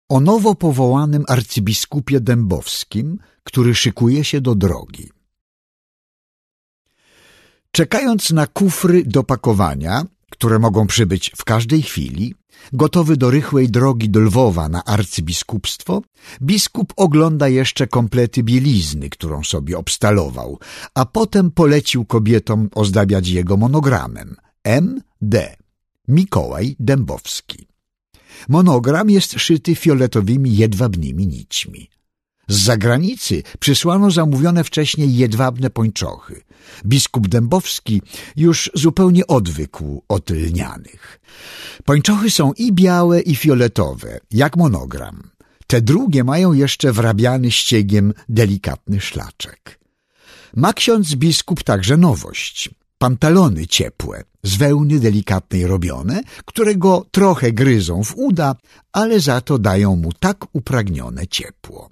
o nowo powołanym arcybiskupie dębowskim, który szykuje się do drogi. Czekając na kufry do pakowania, które mogą przybyć w każdej chwili, gotowy do rychłej drogi do Lwowa na arcybiskupstwo, biskup ogląda jeszcze komplety bielizny, którą sobie obstalował, a potem polecił kobietom ozdabiać jego monogramem M.D. Mikołaj Dębowski. Monogram jest szyty fioletowymi jedwabnymi nićmi. Z zagranicy przysłano zamówione wcześniej jedwabne pończochy. Biskup Dębowski już zupełnie odwykł od lnianych. Pończochy są i białe, i fioletowe, jak monogram. Te drugie mają jeszcze wrabiany ściegiem delikatny szlaczek. Ma ksiądz biskup także nowość. Pantalony ciepłe, z wełny delikatnej robione, które go trochę gryzą w uda, ale za to dają mu tak upragnione ciepło.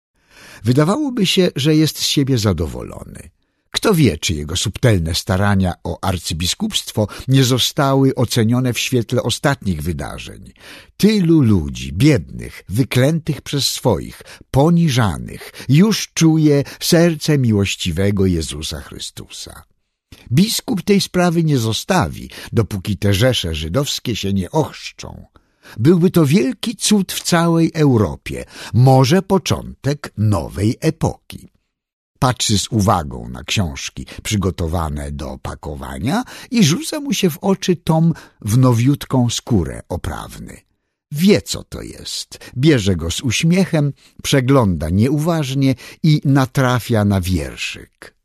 Wydawałoby się, że jest z siebie zadowolony. Kto wie, czy jego subtelne starania o arcybiskupstwo nie zostały ocenione w świetle ostatnich wydarzeń. Tylu ludzi, biednych, wyklętych przez swoich, poniżanych, już czuje serce miłościwego Jezusa Chrystusa. Biskup tej sprawy nie zostawi, dopóki te rzesze żydowskie się nie ochrzczą. Byłby to wielki cud w całej Europie, może początek nowej epoki. Patrzy z uwagą na książki przygotowane do pakowania i rzuca mu się w oczy tom w nowiutką skórę oprawny. Wie, co to jest, bierze go z uśmiechem, przegląda nieuważnie i natrafia na wierszyk.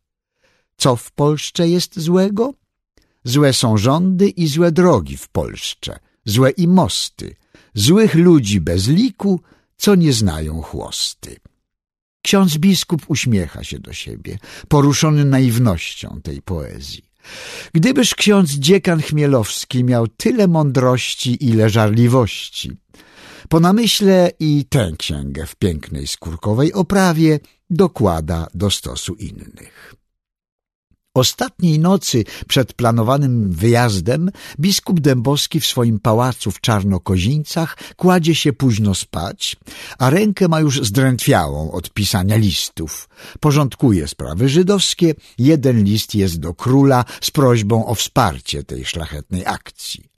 Co w Polsce jest złego? Złe są rządy i złe drogi w Polsce, złe i mosty, złych ludzi bez liku, co nie znają chłosty. Ksiądz biskup uśmiecha się do siebie, poruszony naiwnością tej poezji. Gdybyż ksiądz dziekan Chmielowski miał tyle mądrości, ile żarliwości. Po namyśle i tę księgę w pięknej skórkowej oprawie dokłada do stosu innych. Ostatniej nocy przed planowanym wyjazdem biskup Dębowski w swoim pałacu w Czarnokozińcach kładzie się późno spać, a rękę ma już zdrętwiałą od pisania listów. Porządkuje sprawy żydowskie, jeden list jest do króla z prośbą o wsparcie tej szlachetnej akcji.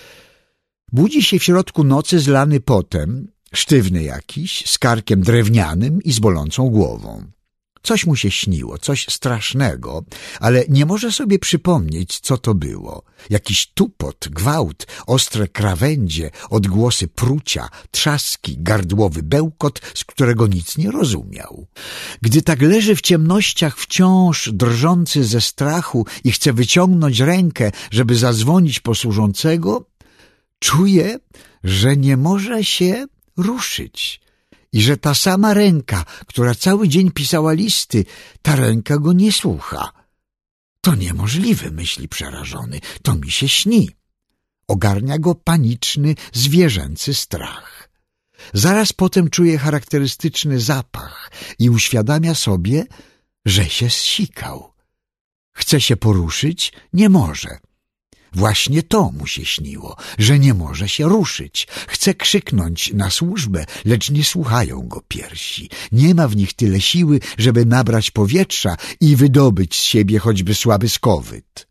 Budzi się w środku nocy zlany potem, sztywny jakiś, z karkiem drewnianym i z bolącą głową. Coś mu się śniło, coś strasznego, ale nie może sobie przypomnieć, co to było. Jakiś tupot, gwałt, ostre krawędzie, odgłosy prucia, trzaski, gardłowy bełkot, z którego nic nie rozumiał. Gdy tak leży w ciemnościach wciąż drżący ze strachu i chce wyciągnąć rękę, żeby zadzwonić po służącego, czuje, że nie może się ruszyć. I że ta sama ręka, która cały dzień pisała listy, ta ręka go nie słucha. To niemożliwe, myśli przerażony, to mi się śni. Ogarnia go paniczny, zwierzęcy strach. Zaraz potem czuje charakterystyczny zapach i uświadamia sobie, że się zsikał. Chce się poruszyć, nie może. Właśnie to mu się śniło, że nie może się ruszyć. Chce krzyknąć na służbę, lecz nie słuchają go piersi. Nie ma w nich tyle siły, żeby nabrać powietrza i wydobyć z siebie choćby słaby skowyt.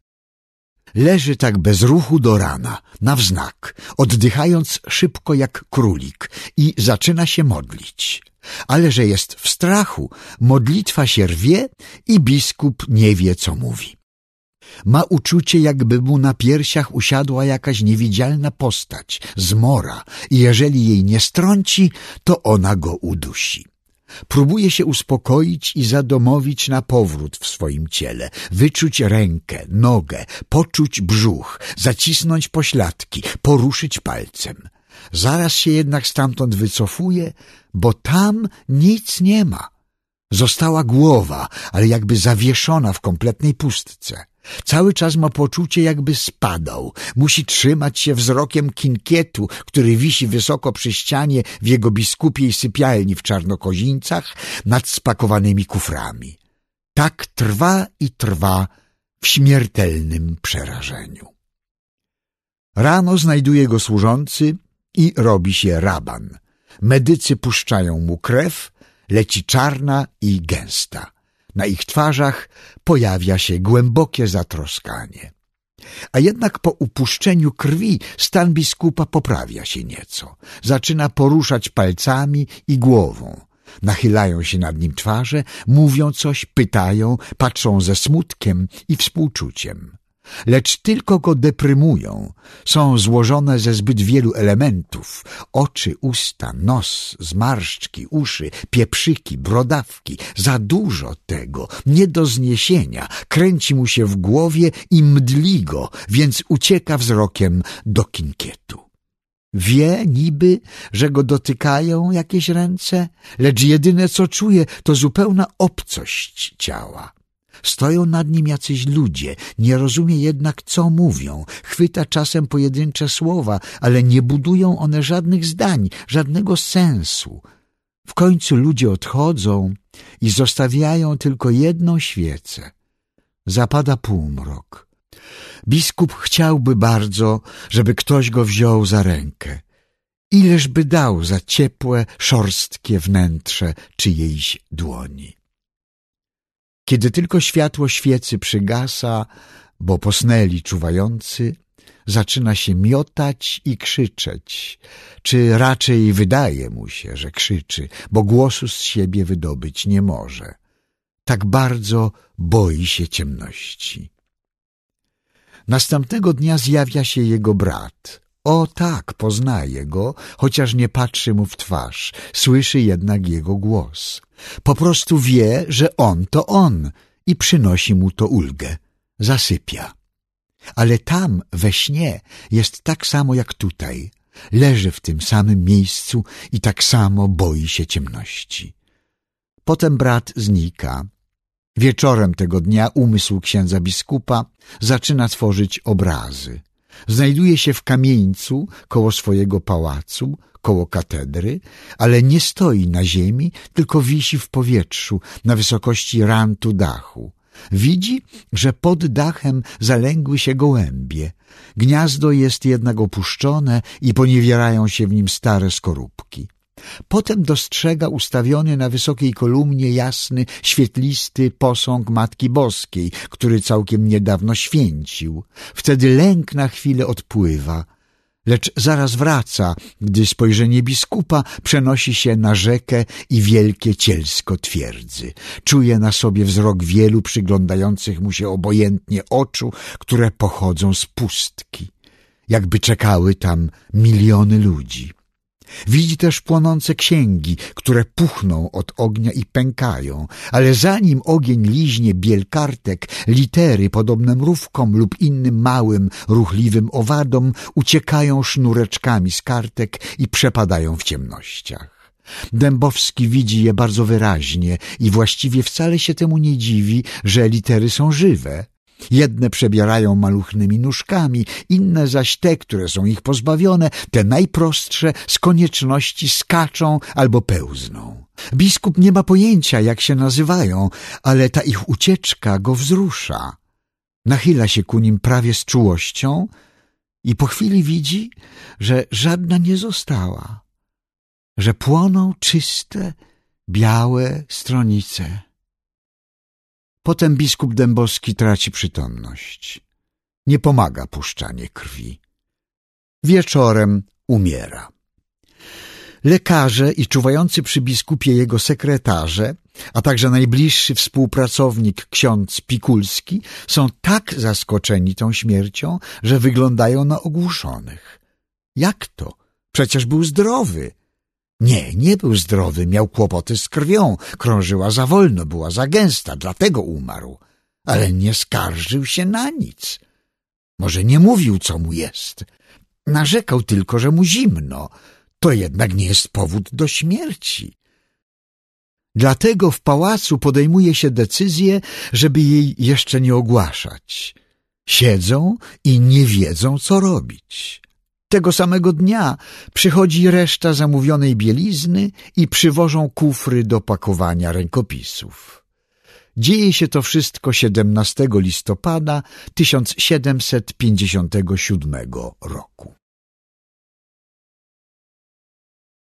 Leży tak bez ruchu do rana, na wznak, oddychając szybko jak królik i zaczyna się modlić. Ale że jest w strachu, modlitwa się rwie i biskup nie wie, co mówi. Ma uczucie, jakby mu na piersiach usiadła jakaś niewidzialna postać, zmora, i jeżeli jej nie strąci, to ona go udusi. Próbuje się uspokoić i zadomowić na powrót w swoim ciele, wyczuć rękę, nogę, poczuć brzuch, zacisnąć pośladki, poruszyć palcem. Zaraz się jednak stamtąd wycofuje, bo tam nic nie ma. Została głowa, ale jakby zawieszona w kompletnej pustce. Cały czas ma poczucie, jakby spadał. Musi trzymać się wzrokiem kinkietu, który wisi wysoko przy ścianie w jego biskupiej sypialni w Czarnokozińcach nad spakowanymi kuframi. Tak trwa i trwa w śmiertelnym przerażeniu. Rano znajduje go służący i robi się raban. Medycy puszczają mu krew, leci czarna i gęsta. Na ich twarzach pojawia się głębokie zatroskanie. A jednak po upuszczeniu krwi stan biskupa poprawia się nieco. Zaczyna poruszać palcami i głową. Nachylają się nad nim twarze, mówią coś, pytają, patrzą ze smutkiem i współczuciem. Lecz tylko go deprymują. Są złożone ze zbyt wielu elementów. Oczy, usta, nos, zmarszczki, uszy, pieprzyki, brodawki. Za dużo tego, nie do zniesienia. Kręci mu się w głowie i mdli go, więc ucieka wzrokiem do kinkietu. Wie niby, że go dotykają jakieś ręce, lecz jedyne co czuje, to zupełna obcość ciała. Stoją nad nim jacyś ludzie, nie rozumie jednak, co mówią. Chwyta czasem pojedyncze słowa, ale nie budują one żadnych zdań, żadnego sensu. W końcu ludzie odchodzą i zostawiają tylko jedną świecę. Zapada półmrok. Biskup chciałby bardzo, żeby ktoś go wziął za rękę. Ileż by dał za ciepłe, szorstkie wnętrze czyjejś dłoni. Kiedy tylko światło świecy przygasa, bo posnęli czuwający, zaczyna się miotać i krzyczeć, czy raczej wydaje mu się, że krzyczy, bo głosu z siebie wydobyć nie może. Tak bardzo boi się ciemności. Następnego dnia zjawia się jego brat. O tak, poznaje go, chociaż nie patrzy mu w twarz, słyszy jednak jego głos. Po prostu wie, że on to on i przynosi mu to ulgę. Zasypia. Ale tam, we śnie, jest tak samo jak tutaj. Leży w tym samym miejscu i tak samo boi się ciemności. Potem brat znika. Wieczorem tego dnia umysł księdza biskupa zaczyna tworzyć obrazy. Znajduje się w kamieńcu koło swojego pałacu, koło katedry, ale nie stoi na ziemi, tylko wisi w powietrzu na wysokości rantu dachu. Widzi, że pod dachem zalęgły się gołębie. Gniazdo jest jednak opuszczone i poniewierają się w nim stare skorupki. Potem dostrzega ustawiony na wysokiej kolumnie jasny, świetlisty posąg Matki Boskiej, który całkiem niedawno święcił. Wtedy lęk na chwilę odpływa, lecz zaraz wraca, gdy spojrzenie biskupa przenosi się na rzekę i wielkie cielsko twierdzy. Czuje na sobie wzrok wielu przyglądających mu się obojętnie oczu, które pochodzą z pustki, jakby czekały tam miliony ludzi. Widzi też płonące księgi, które puchną od ognia i pękają, ale zanim ogień liźnie biel kartek, litery podobne mrówkom lub innym małym, ruchliwym owadom uciekają sznureczkami z kartek i przepadają w ciemnościach. Dębowski widzi je bardzo wyraźnie i właściwie wcale się temu nie dziwi, że litery są żywe. Jedne przebierają maluchnymi nóżkami, inne zaś te, które są ich pozbawione, te najprostsze, z konieczności skaczą albo pełzną. Biskup nie ma pojęcia, jak się nazywają, ale ta ich ucieczka go wzrusza. Nachyla się ku nim prawie z czułością i po chwili widzi, że żadna nie została, że płoną czyste, białe stronice. Potem biskup Dębowski traci przytomność. Nie pomaga puszczanie krwi. Wieczorem umiera. Lekarze i czuwający przy biskupie jego sekretarze, a także najbliższy współpracownik ksiądz Pikulski są tak zaskoczeni tą śmiercią, że wyglądają na ogłuszonych. Jak to? Przecież był zdrowy. Nie był zdrowy, miał kłopoty z krwią, krążyła za wolno, była za gęsta, dlatego umarł. Ale nie skarżył się na nic. Może nie mówił, co mu jest. Narzekał tylko, że mu zimno. To jednak nie jest powód do śmierci. Dlatego w pałacu podejmuje się decyzję, żeby jej jeszcze nie ogłaszać. Siedzą i nie wiedzą, co robić. Tego samego dnia przychodzi reszta zamówionej bielizny i przywożą kufry do pakowania rękopisów. Dzieje się to wszystko 17 listopada 1757 roku.